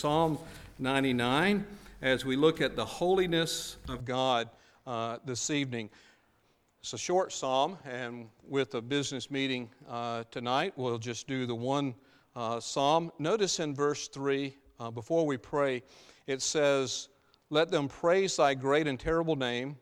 Psalm 99 as we look at the holiness of God this evening. It's a short psalm, and with a business meeting tonight, we'll just do the one psalm. Notice in verse 3, before we pray, it says, "Let them praise thy great and terrible name,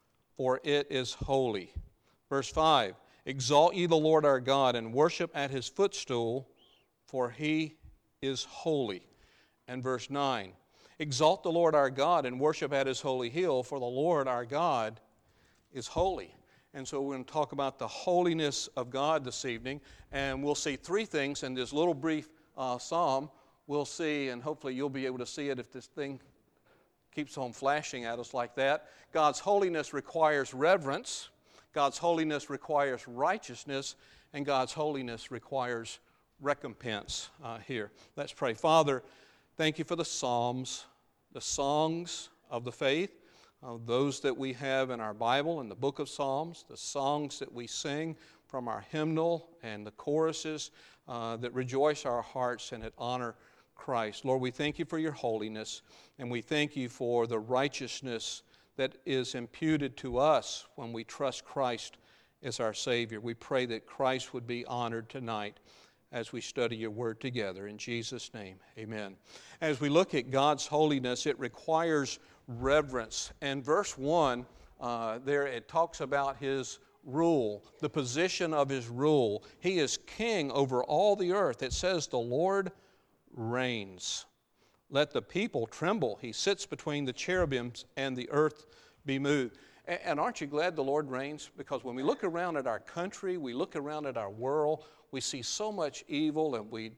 for it is holy." Verse 5, "Exalt ye the Lord our God, and worship at his footstool, for he is holy." And verse 9, "Exalt the Lord our God, and worship at his holy hill, for the Lord our God is holy." And so we're going to talk about the holiness of God this evening, and we'll see three things in this little brief psalm. We'll see, and hopefully you'll be able to see it if this thing keeps on flashing at us like that. God's holiness requires reverence. God's holiness requires righteousness, and God's holiness requires recompense here. Let's pray. Father, thank you for the Psalms, the songs of the faith, those that we have in our Bible, in the book of Psalms, the songs that we sing from our hymnal and the choruses that rejoice our hearts and that honor Christ. Lord, we thank you for your holiness, and we thank you for the righteousness that is imputed to us when we trust Christ as our Savior. We pray that Christ would be honored tonight as we study your word together. In Jesus' name, amen. As we look at God's holiness, it requires reverence. And verse 1, there it talks about his rule, the position of his rule. He is king over all the earth. It says the Lord reigns. Let the people tremble. He sits between the cherubims and the earth be moved. And aren't you glad the Lord reigns? Because when we look around at our country, we look around at our world, we see so much evil and we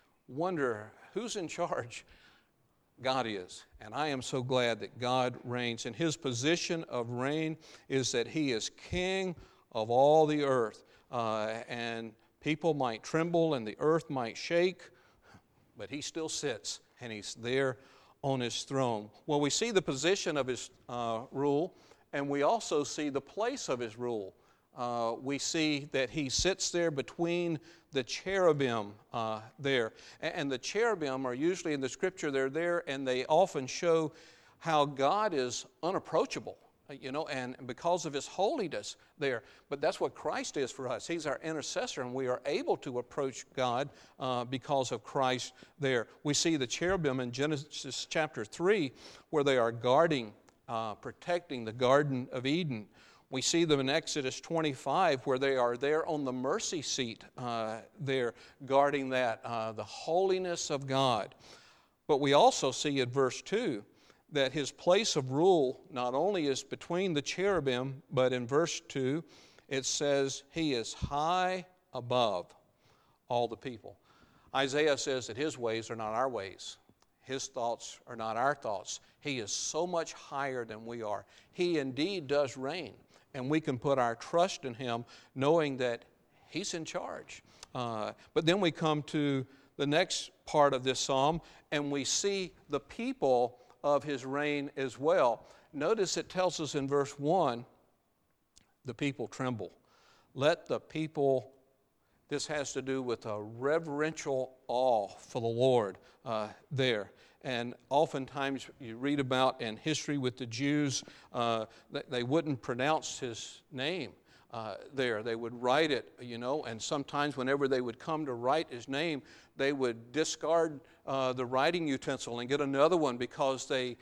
wonder who's in charge. God is. And I am so glad that God reigns. And his position of reign is that he is king of all the earth. And people might tremble and the earth might shake, but he still sits and he's there on his throne. Well, we see the position of his rule, and we also see the place of his rule. We see that he sits there between the cherubim there. And the cherubim are usually in the scripture, they're there, and they often show how God is unapproachable, and because of his holiness there. But that's what Christ is for us. He's our intercessor, and we are able to approach God because of Christ there. We see the cherubim in Genesis chapter 3, where they are guarding, protecting the Garden of Eden. We see them in Exodus 25, where they are there on the mercy seat there, guarding that, the holiness of God. But we also see in verse 2 that his place of rule not only is between the cherubim, but in verse 2 it says he is high above all the people. Isaiah says that his ways are not our ways. His thoughts are not our thoughts. He is so much higher than we are. He indeed does reign, and we can put our trust in him knowing that he's in charge. But then we come to the next part of this psalm, and we see the people of his reign as well. Notice it tells us in verse 1, the people tremble. Let the people, this has to do with a reverential awe for the Lord there. And oftentimes you read about in history with the Jews, they wouldn't pronounce his name there. They would write it, and sometimes whenever they would come to write his name, they would discard the writing utensil and get another one because they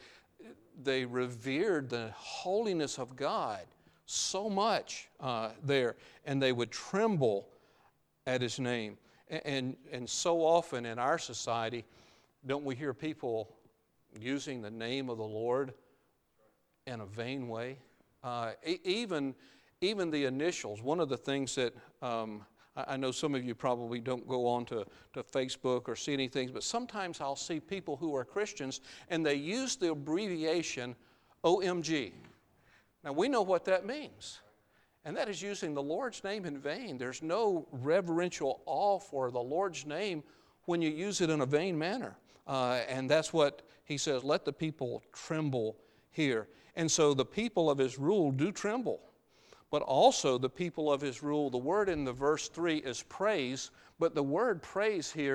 revered the holiness of God so much there, and they would tremble at his name. And so often in our society, don't we hear people using the name of the Lord in a vain way? Even the initials. One of the things that I know some of you probably don't go on to Facebook or see anything, but sometimes I'll see people who are Christians and they use the abbreviation OMG. Now we know what that means. And that is using the Lord's name in vain. There's no reverential awe for the Lord's name when you use it in a vain manner. And that's what he says, let the people tremble here. And so the people of his rule do tremble. But also the people of his rule, the word in the verse 3 is praise, but the word praise here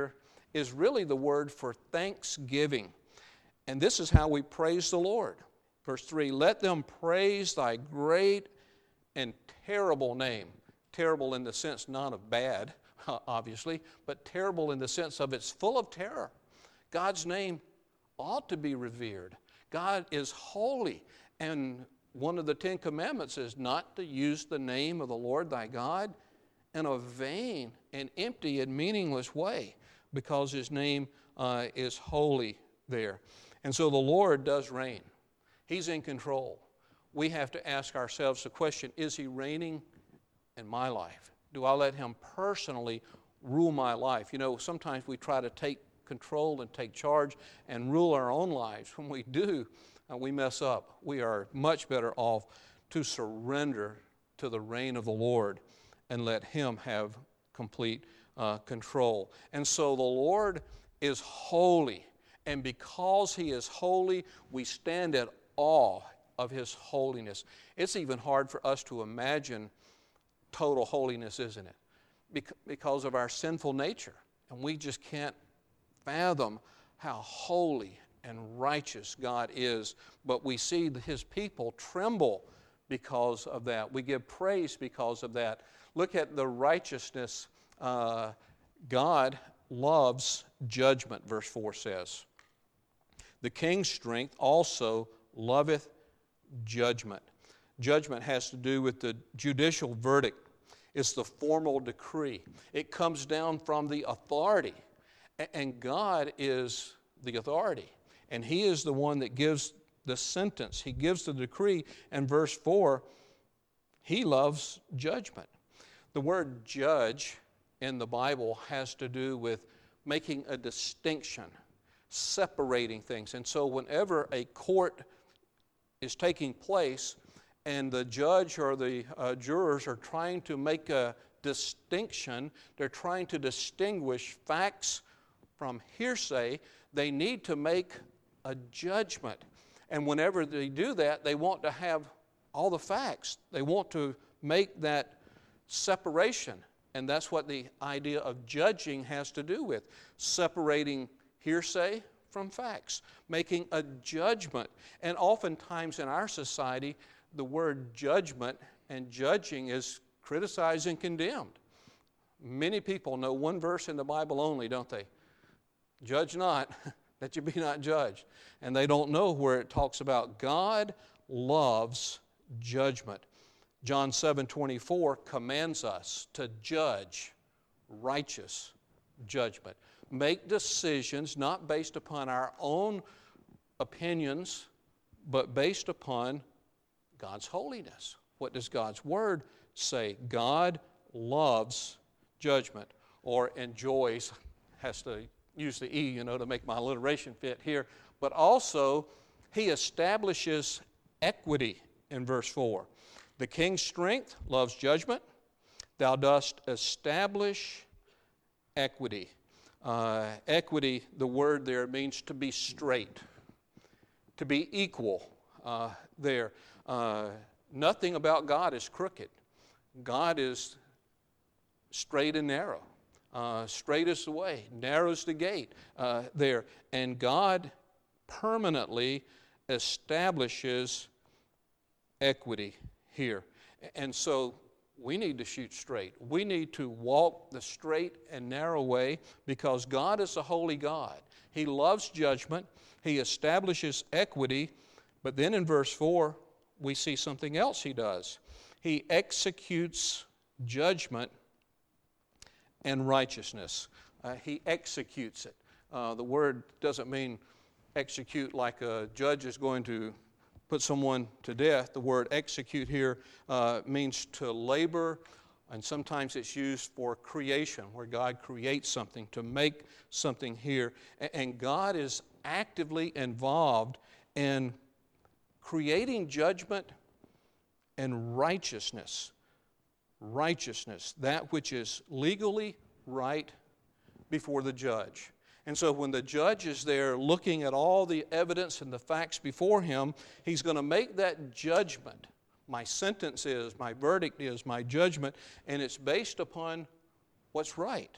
is really the word for thanksgiving. And this is how we praise the Lord. Verse 3, let them praise thy great and terrible name. Terrible in the sense not of bad, obviously, but terrible in the sense of it's full of terror. God's name ought to be revered. God is holy, and one of the 10 Commandments is not to use the name of the Lord thy God in a vain and empty and meaningless way, because his name is holy there. And so the Lord does reign. He's in control. We have to ask ourselves the question, is he reigning in my life? Do I let him personally rule my life? You know, sometimes we try to take control and take charge and rule our own lives. When we do, we mess up. We are much better off to surrender to the reign of the Lord and let him have complete control. And so the Lord is holy, and because he is holy, we stand at awe of his holiness. It's even hard for us to imagine total holiness, isn't it? Because of our sinful nature. And we just can't fathom how holy and righteous God is. But we see his people tremble because of that. We give praise because of that. Look at the righteousness. God loves judgment, verse 4 says. The king's strength also loveth judgment. Judgment has to do with the judicial verdict. It's the formal decree. It comes down from the authority. And God is the authority. And he is the one that gives the sentence. He gives the decree. And verse 4, he loves judgment. The word judge in the Bible has to do with making a distinction, separating things. And so whenever a court is taking place and the judge or the jurors are trying to make a distinction, they're trying to distinguish facts from hearsay, they need to make a judgment. And whenever they do that, they want to have all the facts. They want to make that separation. And that's what the idea of judging has to do with, separating hearsay from facts, making a judgment. And oftentimes in our society, the word judgment and judging is criticized and condemned. Many people know one verse in the Bible only, don't they? Judge not, that you be not judged. And they don't know where it talks about God loves judgment. John 7:24 commands us to judge righteous judgment. Make decisions not based upon our own opinions, but based upon God's holiness. What does God's Word say? God loves judgment, or enjoys, has to use the E, to make my alliteration fit here, but also he establishes equity in verse 4. The king's strength loves judgment. Thou dost establish equity. Equity, the word there means to be straight, to be equal there. Nothing about God is crooked. God is straight and narrow. Straight is the way, narrow is the gate there. And God permanently establishes equity here. And so we need to shoot straight. We need to walk the straight and narrow way, because God is a holy God. He loves judgment. He establishes equity. But then in verse 4, we see something else he does. He executes judgment and righteousness. He executes it. The word doesn't mean execute like a judge is going to put someone to death. The word execute here means to labor, and sometimes it's used for creation, where God creates something, to make something here. And God is actively involved in creating judgment and righteousness. Righteousness, that which is legally right before the judge. And so when the judge is there looking at all the evidence and the facts before him, he's going to make that judgment. My sentence is, my verdict is, my judgment, and it's based upon what's right.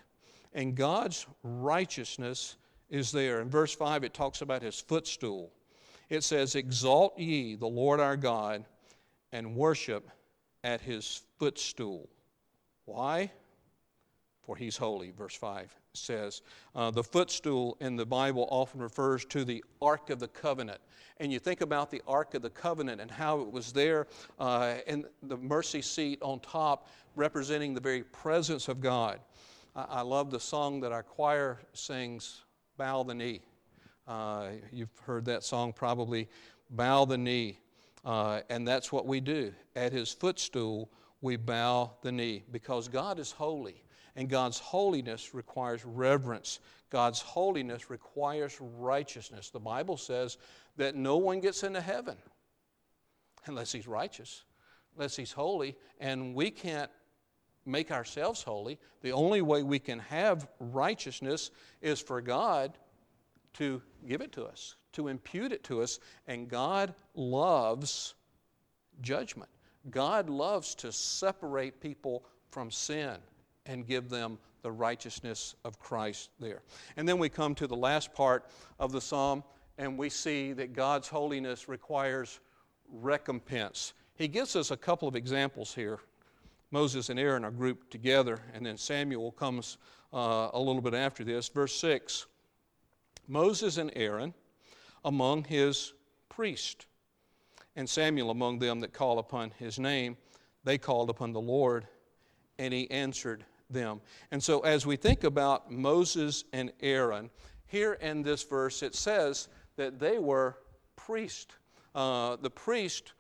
And God's righteousness is there. In verse 5, it talks about his footstool. It says, "Exalt ye the Lord our God, and worship at his footstool." Why? For he's holy, verse 5 says. The footstool in the Bible often refers to the Ark of the Covenant. And you think about the Ark of the Covenant and how it was there and the mercy seat on top representing the very presence of God. I love the song that our choir sings, "Bow the Knee." You've heard that song probably, "Bow the Knee." And that's what we do. At his footstool, we bow the knee because God is holy. And God's holiness requires reverence. God's holiness requires righteousness. The Bible says that no one gets into heaven unless he's righteous, unless he's holy. And we can't make ourselves holy. The only way we can have righteousness is for God to give it to us, to impute it to us. And God loves judgment. God loves to separate people from sin and give them the righteousness of Christ there. And then we come to the last part of the psalm, and we see that God's holiness requires recompense. He gives us a couple of examples here. Moses and Aaron are grouped together, and then Samuel comes a little bit after this. Verse 6, Moses and Aaron among his priests, and Samuel among them that call upon his name. They called upon the Lord, and he answered them. And so as we think about Moses and Aaron, here in this verse it says that they were priests. The priest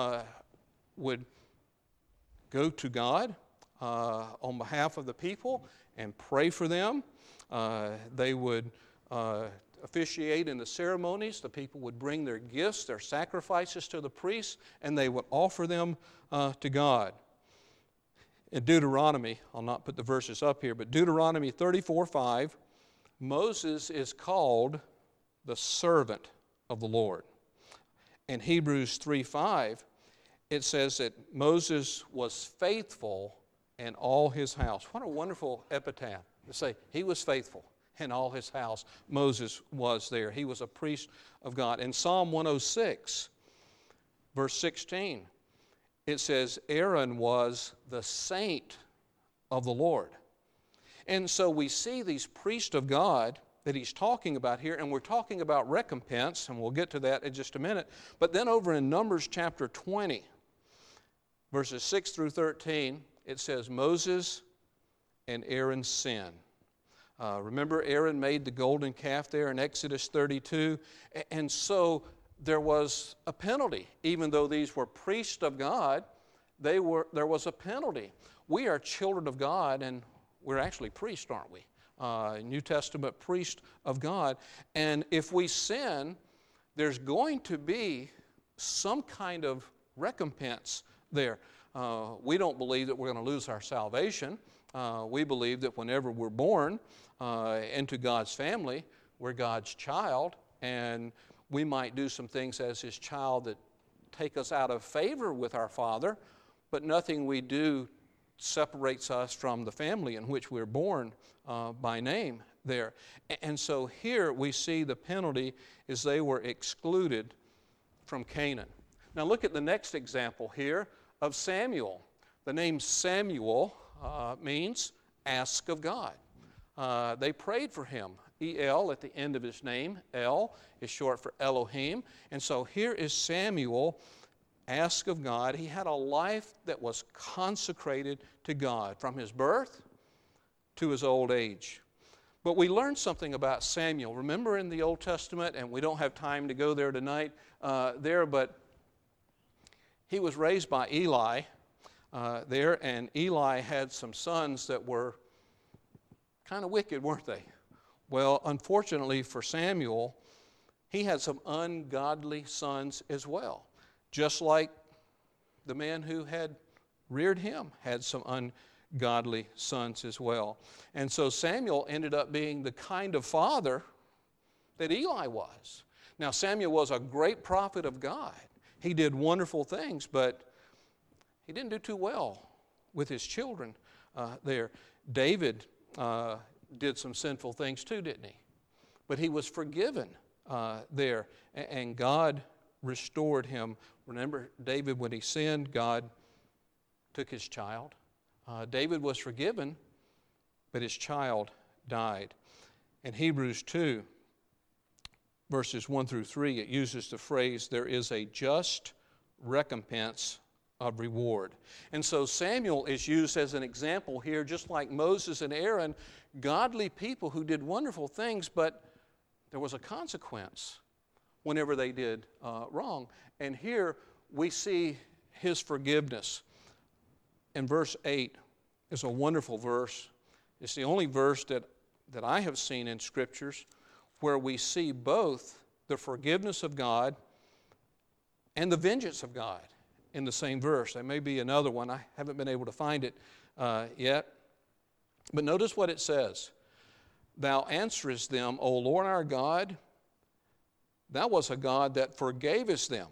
would go to God on behalf of the people and pray for them. They would officiate in the ceremonies. The people would bring their gifts, their sacrifices to the priests, and they would offer them to God. In Deuteronomy, I'll not put the verses up here, but Deuteronomy 34:5, Moses is called the servant of the Lord. In Hebrews 3:5, it says that Moses was faithful in all his house. What a wonderful epitaph to say he was faithful in all his house. Moses was there. He was a priest of God. In Psalm 106, verse 16, it says Aaron was the saint of the Lord. And so we see these priests of God that he's talking about here, and we're talking about recompense, and we'll get to that in just a minute. But then over in Numbers chapter 20, verses 6 through 13, it says Moses and Aaron's sin. Remember, Aaron made the golden calf there in Exodus 32, and so there was a penalty. Even though these were priests of God, there was a penalty. We are children of God, and we're actually priests, aren't we? New Testament priest of God. And if we sin, there's going to be some kind of recompense there. We don't believe that we're going to lose our salvation. We believe that whenever we're born into God's family, we're God's child, and we might do some things as his child that take us out of favor with our Father, but nothing we do separates us from the family in which we're born by name there. And so here we see the penalty is they were excluded from Canaan. Now look at the next example here of Samuel. The name Samuel means ask of God. They prayed for him. El at the end of his name. El is short for Elohim. And so here is Samuel, ask of God. He had a life that was consecrated to God from his birth to his old age. But we learned something about Samuel. Remember in the Old Testament, and we don't have time to go there tonight, but he was raised by Eli there, and Eli had some sons that were kind of wicked, weren't they? Well, unfortunately for Samuel, he had some ungodly sons as well, just like the man who had reared him had some ungodly sons as well. And so Samuel ended up being the kind of father that Eli was. Now, Samuel was a great prophet of God. He did wonderful things, but he didn't do too well with his children there. David did some sinful things too, didn't he? But he was forgiven there, and God restored him. Remember, David, when he sinned, God took his child. David was forgiven, but his child died. In Hebrews 2, verses 1 through 3, it uses the phrase, there is a just recompense of reward. And so Samuel is used as an example here, just like Moses and Aaron, godly people who did wonderful things, but there was a consequence whenever they did wrong. And here we see his forgiveness. In verse 8 is a wonderful verse. It's the only verse that I have seen in Scriptures where we see both the forgiveness of God and the vengeance of God in the same verse. There may be another one. I haven't been able to find it yet. But notice what it says. Thou answerest them, O Lord our God, thou wast a God that forgavest them,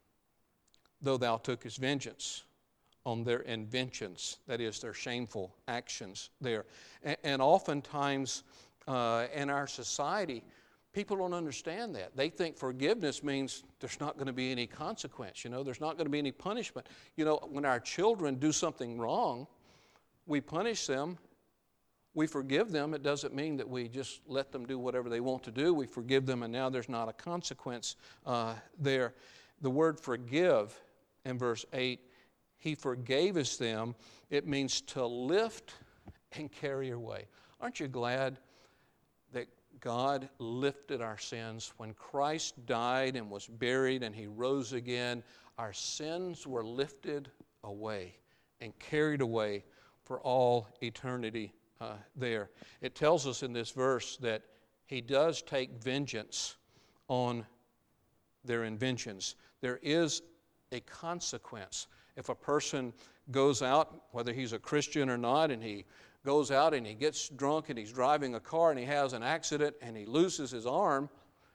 though thou tookest vengeance on their inventions, that is, their shameful actions there. And oftentimes in our society, people don't understand that. They think forgiveness means there's not going to be any consequence, there's not going to be any punishment. When our children do something wrong, we punish them, we forgive them. It doesn't mean that we just let them do whatever they want to do. We forgive them, and now there's not a consequence there. The word forgive in verse 8, he forgavest them, it means to lift and carry away. Aren't you glad that God lifted our sins? When Christ died and was buried and he rose again, our sins were lifted away and carried away for all eternity there. It tells us in this verse that he does take vengeance on their inventions. There is a consequence. If a person goes out, whether he's a Christian or not, and he goes out and he gets drunk and he's driving a car and he has an accident and he loses his arm,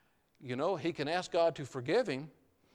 he can ask God to forgive him.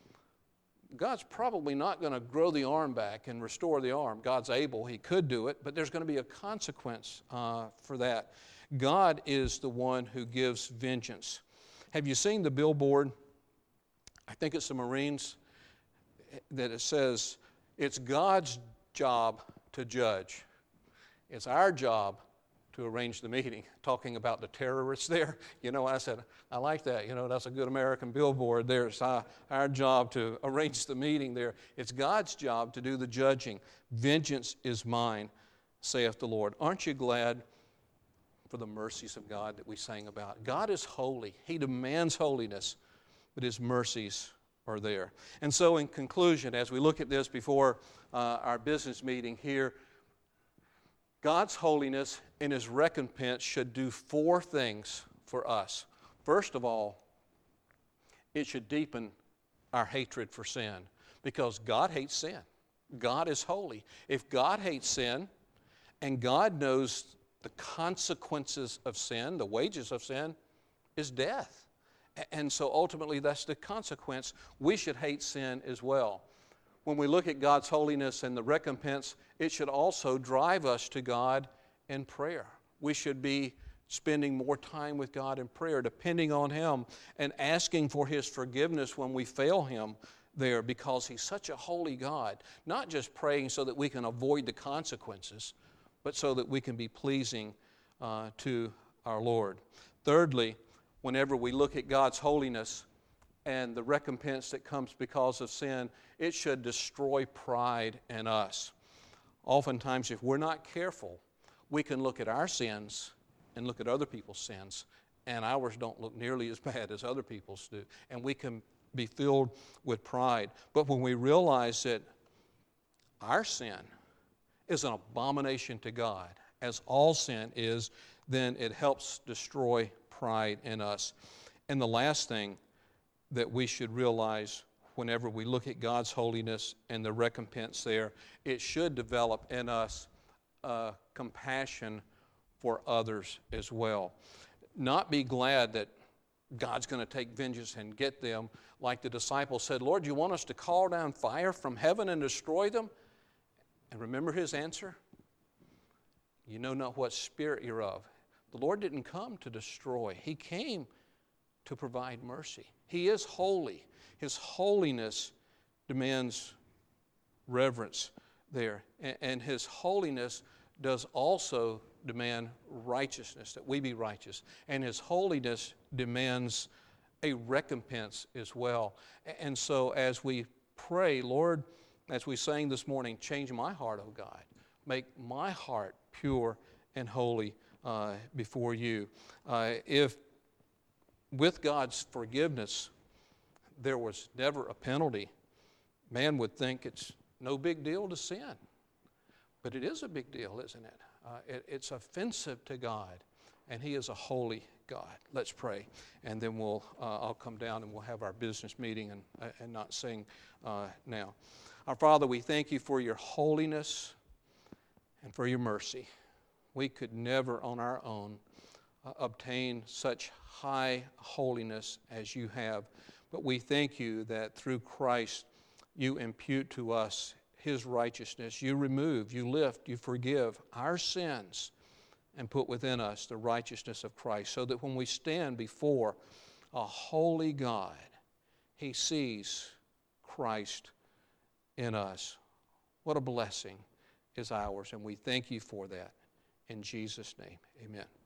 God's probably not going to grow the arm back and restore the arm. God's able, he could do it, but there's going to be a consequence for that. God is the one who gives vengeance. Have you seen the billboard? I think it's the Marines, that it says, it's God's job to judge. It's our job to arrange the meeting, talking about the terrorists there. I said, I like that. That's a good American billboard there. It's our job to arrange the meeting there. It's God's job to do the judging. Vengeance is mine, saith the Lord. Aren't you glad for the mercies of God that we sang about? God is holy. He demands holiness, but his mercies are there. And so in conclusion, as we look at this before our business meeting here, God's holiness and his recompense should do 4 things for us. First of all, it should deepen our hatred for sin, because God hates sin. God is holy. If God hates sin, and God knows the consequences of sin, the wages of sin is death. And so ultimately that's the consequence. We should hate sin as well. When we look at God's holiness and the recompense, it should also drive us to God in prayer. We should be spending more time with God in prayer, depending on him and asking for his forgiveness when we fail him there, because he's such a holy God. Not just praying so that we can avoid the consequences, but so that we can be pleasing to our Lord. Thirdly, whenever we look at God's holiness and the recompense that comes because of sin, it should destroy pride in us. Oftentimes, if we're not careful, we can look at our sins and look at other people's sins, and ours don't look nearly as bad as other people's do, and we can be filled with pride. But when we realize that our sin is an abomination to God, as all sin is, then it helps destroy pride in us. And the last thing that we should realize whenever we look at God's holiness and the recompense there, it should develop in us compassion for others as well. Not be glad that God's going to take vengeance and get them. Like the disciples said, Lord, you want us to call down fire from heaven and destroy them? And remember his answer? You know not what spirit you're of. The Lord didn't come to destroy. He came to provide mercy. He is holy. His holiness demands reverence there. And His holiness does also demand righteousness, that we be righteous. And His holiness demands a recompense as well. And so as we pray, Lord, as we sang this morning, change my heart, O God. Make my heart pure and holy before you. If with God's forgiveness there was never a penalty, man would think it's no big deal to sin. But it is a big deal, isn't it? It's offensive to God, and He is a holy God. Let's pray, and then I'll come down and we'll have our business meeting and not sing now. Our Father, we thank you for your holiness and for your mercy. We could never on our own obtain such high holiness as you have, but we thank you that through Christ you impute to us His righteousness. You remove, you lift, you forgive our sins and put within us the righteousness of Christ, so that when we stand before a holy God, He sees Christ in us. What a blessing is ours, and we thank you for that. In Jesus' name, amen.